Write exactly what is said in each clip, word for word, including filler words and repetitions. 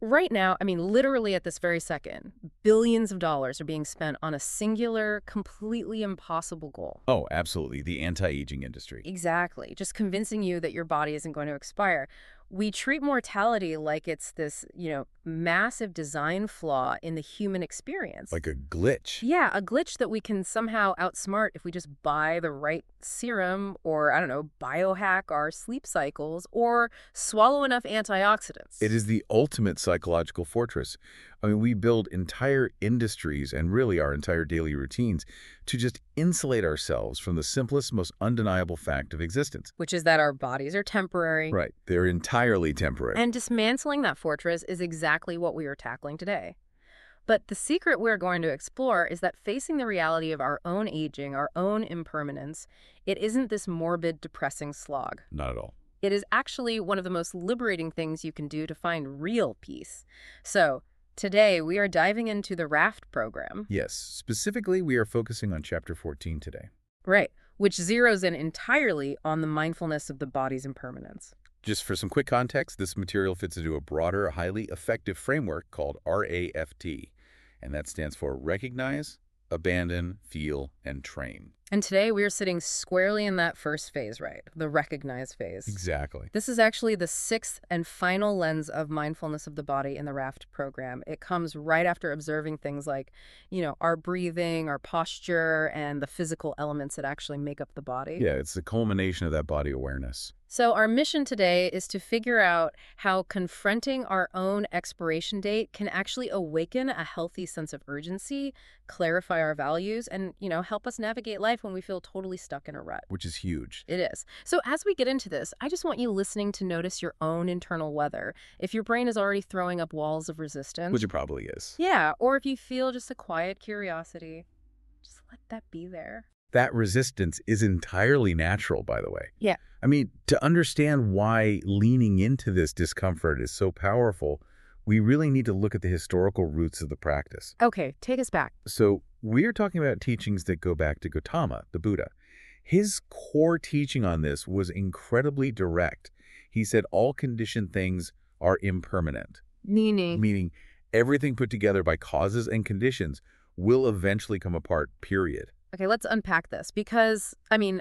Right now, I mean, literally at this very second, billions of dollars are being spent on a singular, completely impossible goal. Oh, absolutely. The anti-aging industry. Exactly. Just convincing you that your body isn't going to expire. We treat mortality like it's this, you know, massive design flaw in the human experience. Like a glitch. Yeah, a glitch that we can somehow outsmart if we just buy the right serum or, I don't know, biohack our sleep cycles or swallow enough antioxidants. It is the ultimate psychological fortress. I mean, we build entire industries and really our entire daily routines to just insulate ourselves from the simplest, most undeniable fact of existence. Which is that our bodies are temporary. Right. They're entirely temporary. And dismantling that fortress is exactly what we are tackling today. But the secret we're going to explore is that facing the reality of our own aging, our own impermanence, it isn't this morbid, depressing slog. Not at all. It is actually one of the most liberating things you can do to find real peace. So, today we are diving into the RAFT program. Yes. Specifically, we are focusing on Chapter fourteen today. Right, which zeroes in entirely on the mindfulness of the body's impermanence. Just for some quick context, this material fits into a broader, highly effective framework called R A F T, and that stands for Recognize, Abandon, Feel, and Train. And today we are sitting squarely in that first phase, right? The recognize phase. Exactly. This is actually the sixth and final lens of mindfulness of the body in the RAFT program. It comes right after observing things like, you know, our breathing, our posture, and the physical elements that actually make up the body. Yeah, it's the culmination of that body awareness. So our mission today is to figure out how confronting our own expiration date can actually awaken a healthy sense of urgency, clarify our values, and, you know, help us navigate life when we feel totally stuck in a rut. Which is huge. It is. So as we get into this, I just want you listening to notice your own internal weather. If your brain is already throwing up walls of resistance. Which it probably is. Yeah, or if you feel just a quiet curiosity, just let that be there. That resistance is entirely natural, by the way. Yeah. I mean, to understand why leaning into this discomfort is so powerful, we really need to look at the historical roots of the practice. Okay, take us back. So we're talking about teachings that go back to Gautama, the Buddha. His core teaching on this was incredibly direct. He said all conditioned things are impermanent, Meaning? meaning everything put together by causes and conditions will eventually come apart, period. Okay, let's unpack this because, I mean,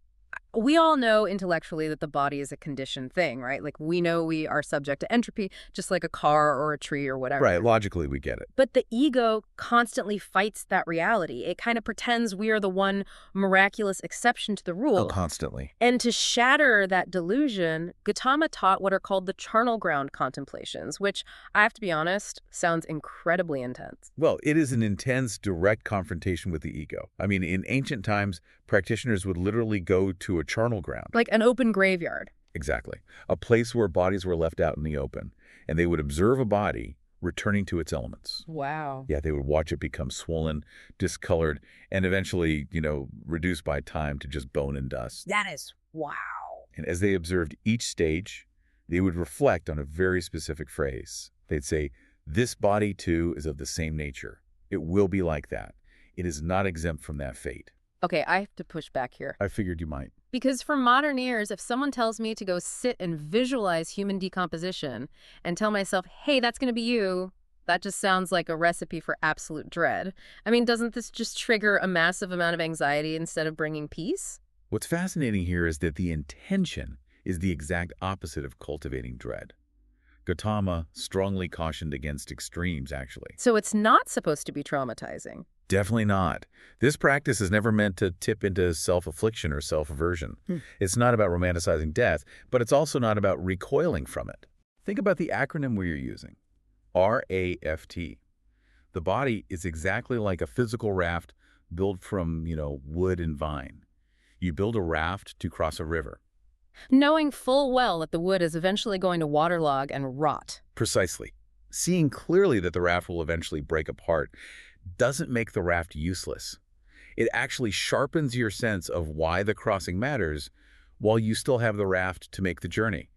we all know intellectually that the body is a conditioned thing, right? Like we know we are subject to entropy, just like a car or a tree or whatever. Right, logically we get it. But the ego constantly fights that reality. It kind of pretends we are the one miraculous exception to the rule. Oh, constantly. And to shatter that delusion, Gautama taught what are called the charnel ground contemplations, which, I have to be honest, sounds incredibly intense. Well, it is an intense, direct confrontation with the ego. I mean, in ancient times, practitioners would literally go to a charnel ground. Like an open graveyard. Exactly. A place where bodies were left out in the open, and they would observe a body returning to its elements. Wow. Yeah, they would watch it become swollen, discolored, and eventually, you know, reduced by time to just bone and dust. That is wow. And as they observed each stage, they would reflect on a very specific phrase. They'd say, "This body, too, is of the same nature. It will be like that. It is not exempt from that fate." Okay, I have to push back here. I figured you might. Because for modern ears, if someone tells me to go sit and visualize human decomposition and tell myself, hey, that's going to be you, that just sounds like a recipe for absolute dread. I mean, doesn't this just trigger a massive amount of anxiety instead of bringing peace? What's fascinating here is that the intention is the exact opposite of cultivating dread. Gautama strongly cautioned against extremes, actually. So it's not supposed to be traumatizing. Definitely not. This practice is never meant to tip into self-affliction or self-aversion. Hmm. It's not about romanticizing death, but it's also not about recoiling from it. Think about the acronym we're using, R A F T. The body is exactly like a physical raft built from, you know, wood and vine. You build a raft to cross a river. Knowing full well that the wood is eventually going to waterlog and rot. Precisely. Seeing clearly that the raft will eventually break apart doesn't make the raft useless. It actually sharpens your sense of why the crossing matters while you still have the raft to make the journey.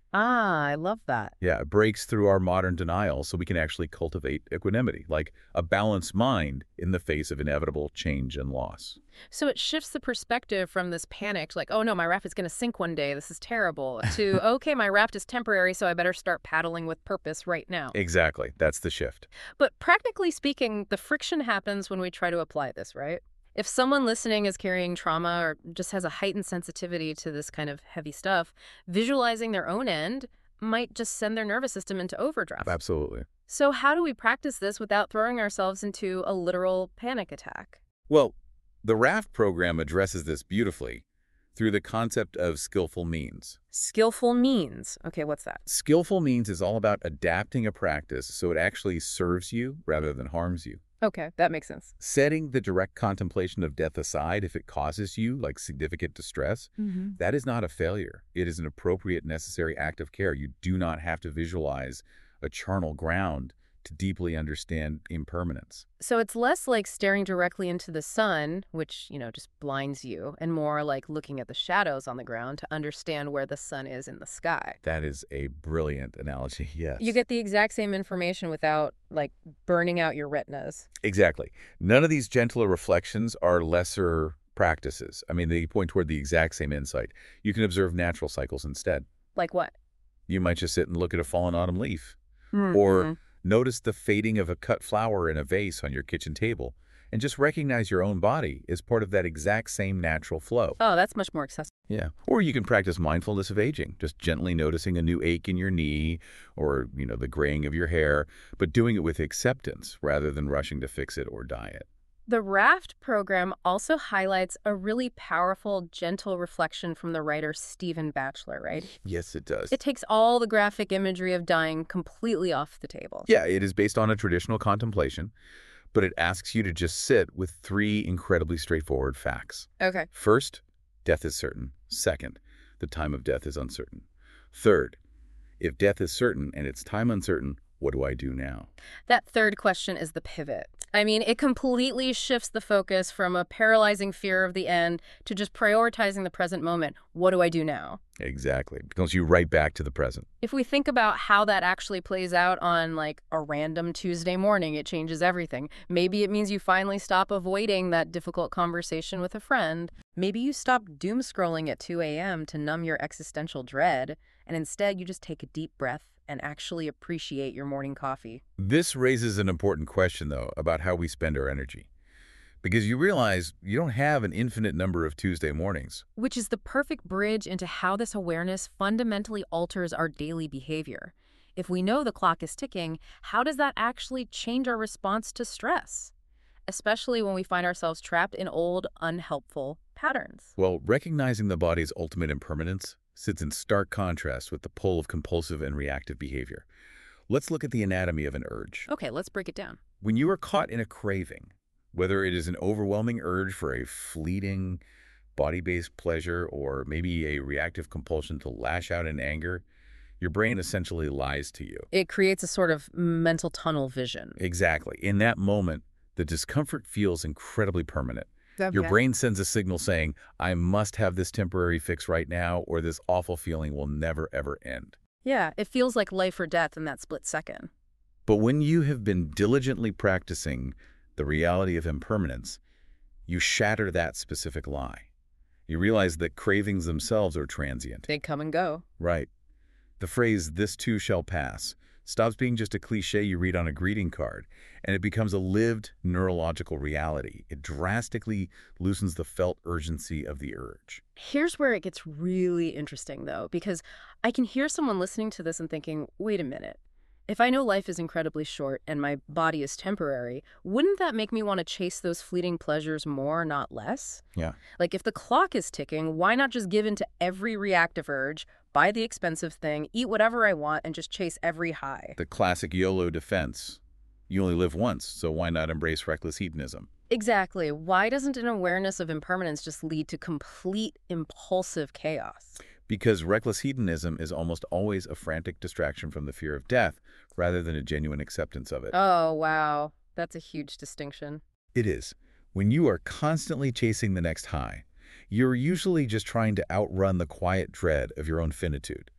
Ah, I love that. Yeah, it breaks through our modern denial so we can actually cultivate equanimity, like a balanced mind in the face of inevitable change and loss. So it shifts the perspective from this panic, like, oh no, my raft is going to sink one day, this is terrible, to, okay, my raft is temporary, so I better start paddling with purpose right now. Exactly. That's the shift. But practically speaking, the friction happens when we try to apply this, right? If someone listening is carrying trauma or just has a heightened sensitivity to this kind of heavy stuff, visualizing their own end might just send their nervous system into overdrive. Absolutely. So how do we practice this without throwing ourselves into a literal panic attack? Well, the RAFT program addresses this beautifully through the concept of skillful means. Skillful means. Okay, what's that? Skillful means is all about adapting a practice so it actually serves you rather than harms you. Okay, that makes sense. Setting the direct contemplation of death aside if it causes you like significant distress, Mm-hmm. that is not a failure. It is an appropriate, necessary act of care. You do not have to visualize a charnel ground to deeply understand impermanence. So it's less like staring directly into the sun, which, you know, just blinds you, and more like looking at the shadows on the ground to understand where the sun is in the sky. That is a brilliant analogy, yes. You get the exact same information without, like, burning out your retinas. Exactly. None of these gentler reflections are lesser practices. I mean, they point toward the exact same insight. You can observe natural cycles instead. Like what? You might just sit and look at a fallen autumn leaf, Mm-hmm. or notice the fading of a cut flower in a vase on your kitchen table, and just recognize your own body as part of that exact same natural flow. Oh, that's much more accessible. Yeah. Or you can practice mindfulness of aging, just gently noticing a new ache in your knee or, you know, the graying of your hair, but doing it with acceptance rather than rushing to fix it or dye it. The RAFT program also highlights a really powerful, gentle reflection from the writer Stephen Batchelor, right? Yes, it does. It takes all the graphic imagery of dying completely off the table. Yeah, it is based on a traditional contemplation, but it asks you to just sit with three incredibly straightforward facts. Okay. First, death is certain. Second, the time of death is uncertain. Third, if death is certain and its time uncertain, what do I do now? That third question is the pivot. I mean, it completely shifts the focus from a paralyzing fear of the end to just prioritizing the present moment. What do I do now? Exactly. It goes you right back to the present. If we think about how that actually plays out on, like, a random Tuesday morning, it changes everything. Maybe it means you finally stop avoiding that difficult conversation with a friend. Maybe you stop doom scrolling at two a m to numb your existential dread, and instead you just take a deep breath and actually appreciate your morning coffee. This raises an important question, though, about how we spend our energy. Because you realize you don't have an infinite number of Tuesday mornings. Which is the perfect bridge into how this awareness fundamentally alters our daily behavior. If we know the clock is ticking, how does that actually change our response to stress? Especially when we find ourselves trapped in old, unhelpful patterns. Well, recognizing the body's ultimate impermanence sits in stark contrast with the pull of compulsive and reactive behavior. Let's look at the anatomy of an urge. Okay, let's break it down. When you are caught in a craving, whether it is an overwhelming urge for a fleeting body-based pleasure or maybe a reactive compulsion to lash out in anger, your brain essentially lies to you. It creates a sort of mental tunnel vision. Exactly. In that moment, the discomfort feels incredibly permanent. Your brain sends a signal saying, I must have this temporary fix right now or this awful feeling will never, ever end. Yeah, it feels like life or death in that split second. But when you have been diligently practicing the reality of impermanence, you shatter that specific lie. You realize that cravings themselves are transient. They come and go. Right. The phrase, this too shall pass, stops being just a cliche you read on a greeting card, and it becomes a lived neurological reality. It drastically loosens the felt urgency of the urge. Here's where it gets really interesting, though, because I can hear someone listening to this and thinking, wait a minute. If I know life is incredibly short and my body is temporary, wouldn't that make me want to chase those fleeting pleasures more, not less? Yeah. Like, if the clock is ticking, why not just give in to every reactive urge, buy the expensive thing, eat whatever I want, and just chase every high? The classic YOLO defense. You only live once, so why not embrace reckless hedonism? Exactly. Why doesn't an awareness of impermanence just lead to complete impulsive chaos? Because reckless hedonism is almost always a frantic distraction from the fear of death rather than a genuine acceptance of it. Oh, wow. That's a huge distinction. It is. When you are constantly chasing the next high, you're usually just trying to outrun the quiet dread of your own finitude.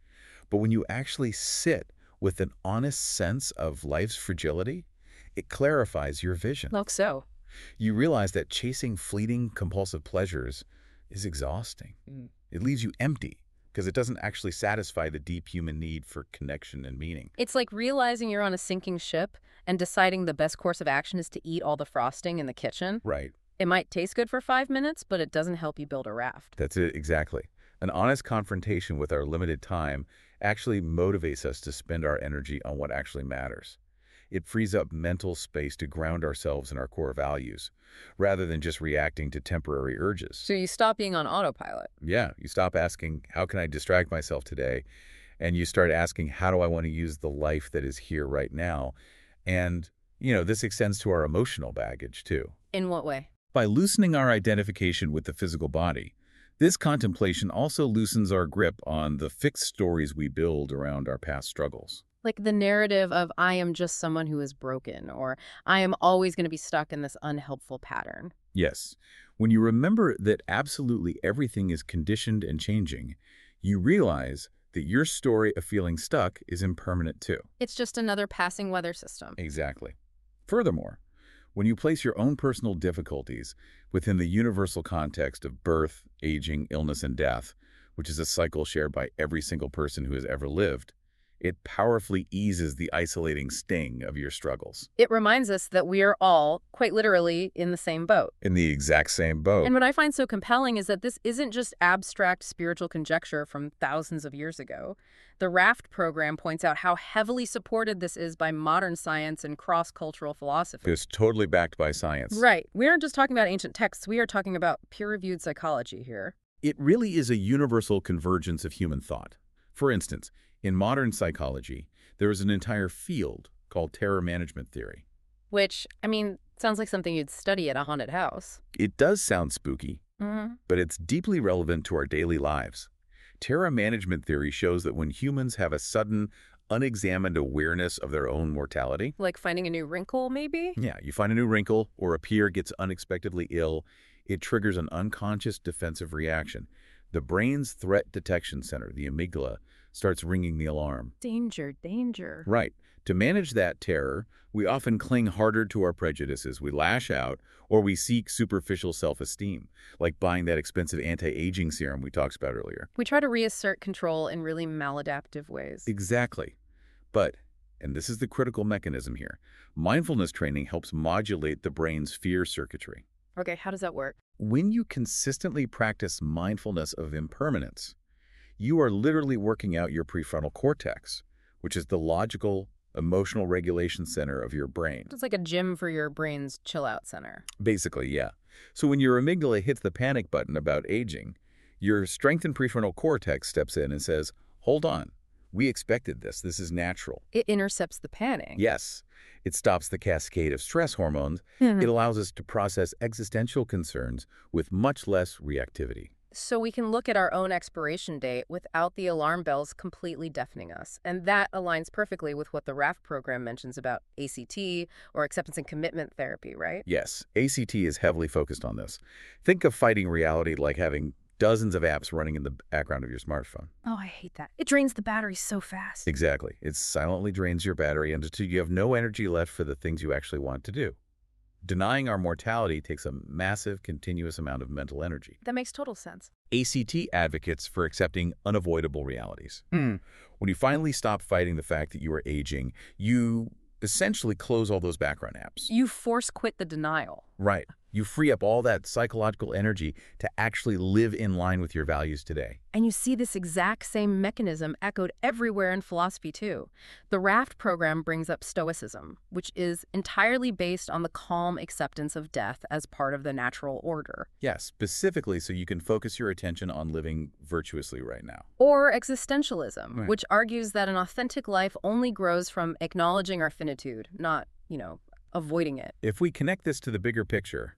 But when you actually sit with an honest sense of life's fragility, it clarifies your vision. Like so. You realize that chasing fleeting, compulsive pleasures is exhausting. Mm. It leaves you empty because it doesn't actually satisfy the deep human need for connection and meaning. It's like realizing you're on a sinking ship and deciding the best course of action is to eat all the frosting in the kitchen. Right. It might taste good for five minutes, but it doesn't help you build a raft. That's it, exactly. An honest confrontation with our limited time actually motivates us to spend our energy on what actually matters. It frees up mental space to ground ourselves in our core values, rather than just reacting to temporary urges. So you stop being on autopilot. Yeah, you stop asking, how can I distract myself today? And you start asking, how do I want to use the life that is here right now? And, you know, this extends to our emotional baggage, too. In what way? By loosening our identification with the physical body, this contemplation also loosens our grip on the fixed stories we build around our past struggles. Like the narrative of I am just someone who is broken, or I am always going to be stuck in this unhelpful pattern. Yes. When you remember that absolutely everything is conditioned and changing, you realize that your story of feeling stuck is impermanent too. It's just another passing weather system. Exactly. Furthermore, when you place your own personal difficulties within the universal context of birth, aging, illness, and death, which is a cycle shared by every single person who has ever lived, it powerfully eases the isolating sting of your struggles. It reminds us that we are all, quite literally, in the same boat. In the exact same boat. And what I find so compelling is that this isn't just abstract spiritual conjecture from thousands of years ago. The RAFT program points out how heavily supported this is by modern science and cross-cultural philosophy. It's totally backed by science. Right. We aren't just talking about ancient texts. We are talking about peer-reviewed psychology here. It really is a universal convergence of human thought. For instance, in modern psychology, there is an entire field called terror management theory. Which, I mean, sounds like something you'd study at a haunted house. It does sound spooky, Mm-hmm. but it's deeply relevant to our daily lives. Terror management theory shows that when humans have a sudden, unexamined awareness of their own mortality, Like finding a new wrinkle, maybe? yeah, you find a new wrinkle or a peer gets unexpectedly ill, it triggers an unconscious defensive reaction. The brain's threat detection center, the amygdala, starts ringing the alarm. Danger, danger. Right. To manage that terror, we often cling harder to our prejudices. We lash out, or we seek superficial self-esteem, like buying that expensive anti-aging serum we talked about earlier. We try to reassert control in really maladaptive ways. Exactly. But, and this is the critical mechanism here, mindfulness training helps modulate the brain's fear circuitry. Okay, how does that work? When you consistently practice mindfulness of impermanence, you are literally working out your prefrontal cortex, which is the logical, emotional regulation center of your brain. It's like a gym for your brain's chill-out center. Basically, yeah. So when your amygdala hits the panic button about aging, your strengthened prefrontal cortex steps in and says, hold on, we expected this. This is natural. It intercepts the panic. Yes, it stops the cascade of stress hormones. Mhm. It allows us to process existential concerns with much less reactivity. So we can look at our own expiration date without the alarm bells completely deafening us. And that aligns perfectly with what the RAFT program mentions about A C T, or acceptance and commitment therapy, right? Yes, A C T is heavily focused on this. Think of fighting reality like having dozens of apps running in the background of your smartphone. Oh, I hate that. It drains the battery so fast. Exactly. It silently drains your battery until you have no energy left for the things you actually want to do. Denying our mortality takes a massive, continuous amount of mental energy. That makes total sense. A C T advocates for accepting unavoidable realities. When you finally stop fighting the fact that you are aging, you essentially close all those background apps. You force quit the denial. Right. You free up all that psychological energy to actually live in line with your values today. And you see this exact same mechanism echoed everywhere in philosophy, too. The RAFT program brings up Stoicism, which is entirely based on the calm acceptance of death as part of the natural order. Yeah, specifically so you can focus your attention on living virtuously right now. Or existentialism, Right. which argues that an authentic life only grows from acknowledging our finitude, not, you know, avoiding it. If we connect this to the bigger picture,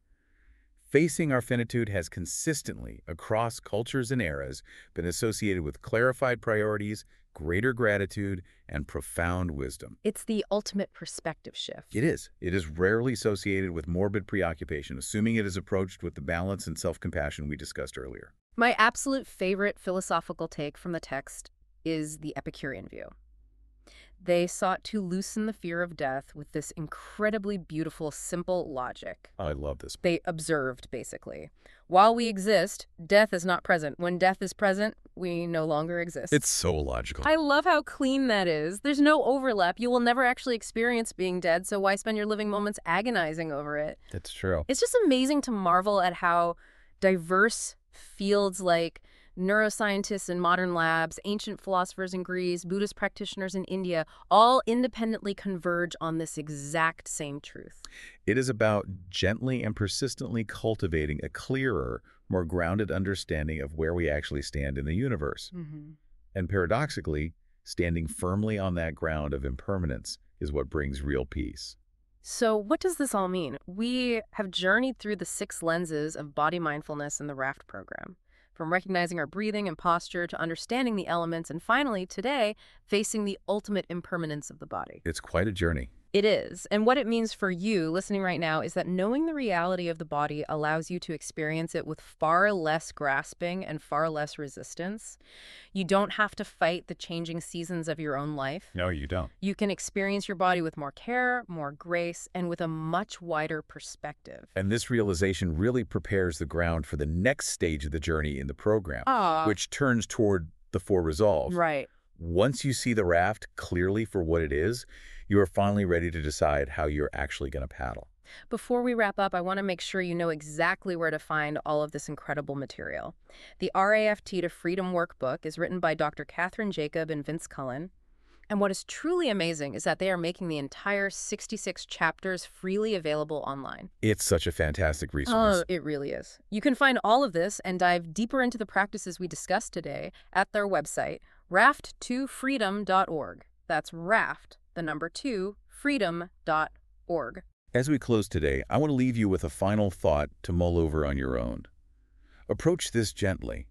facing our finitude has consistently, across cultures and eras, been associated with clarified priorities, greater gratitude, and profound wisdom. It's the ultimate perspective shift. It is. It is rarely associated with morbid preoccupation, assuming it is approached with the balance and self-compassion we discussed earlier. My absolute favorite philosophical take from the text is the Epicurean view. They sought to loosen the fear of death with this incredibly beautiful, simple logic. I love this. They observed, basically. While we exist, death is not present. When death is present, we no longer exist. It's so logical. I love how clean that is. There's no overlap. You will never actually experience being dead, so why spend your living moments agonizing over it? It's true. It's just amazing to marvel at how diverse fields like neuroscientists in modern labs, ancient philosophers in Greece, Buddhist practitioners in India, all independently converge on this exact same truth. It is about gently and persistently cultivating a clearer, more grounded understanding of where we actually stand in the universe. Mm-hmm. And paradoxically, standing firmly on that ground of impermanence is what brings real peace. So what does this all mean? We have journeyed through the six lenses of body mindfulness in the RAFT program, from recognizing our breathing and posture to understanding the elements, and finally, today, facing the ultimate impermanence of the body. It's quite a journey. It is. And what it means for you listening right now is that knowing the reality of the body allows you to experience it with far less grasping and far less resistance. You don't have to fight the changing seasons of your own life. No, you don't. You can experience your body with more care, more grace, and with a much wider perspective. And this realization really prepares the ground for the next stage of the journey in the program, Ah, which turns toward the Four Resolves. right. Once you see the raft clearly for what it is, you are finally ready to decide how you're actually going to paddle. Before we wrap up, I want to make sure you know exactly where to find all of this incredible material. The R A F T to Freedom Workbook is written by Doctor Catherine Jacob and Vince Cullen. And what is truly amazing is that they are making the entire sixty-six chapters freely available online. It's such a fantastic resource. Oh, it really is. You can find all of this and dive deeper into the practices we discussed today at their website, raft to freedom dot org. That's raft, the number two, freedom dot org. As we close today, I want to leave you with a final thought to mull over on your own. Approach this gently.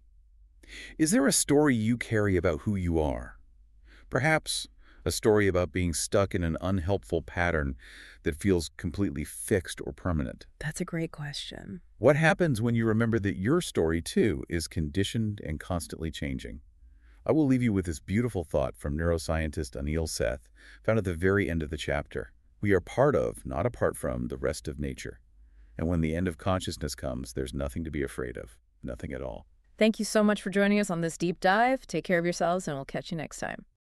Is there a story you carry about who you are? Perhaps a story about being stuck in an unhelpful pattern that feels completely fixed or permanent. That's a great question. What happens when you remember that your story, too, is conditioned and constantly changing? I will leave you with this beautiful thought from neuroscientist Anil Seth, found at the very end of the chapter. We are part of, not apart from, the rest of nature. And when the end of consciousness comes, there's nothing to be afraid of. Nothing at all. Thank you so much for joining us on this deep dive. Take care of yourselves, and we'll catch you next time.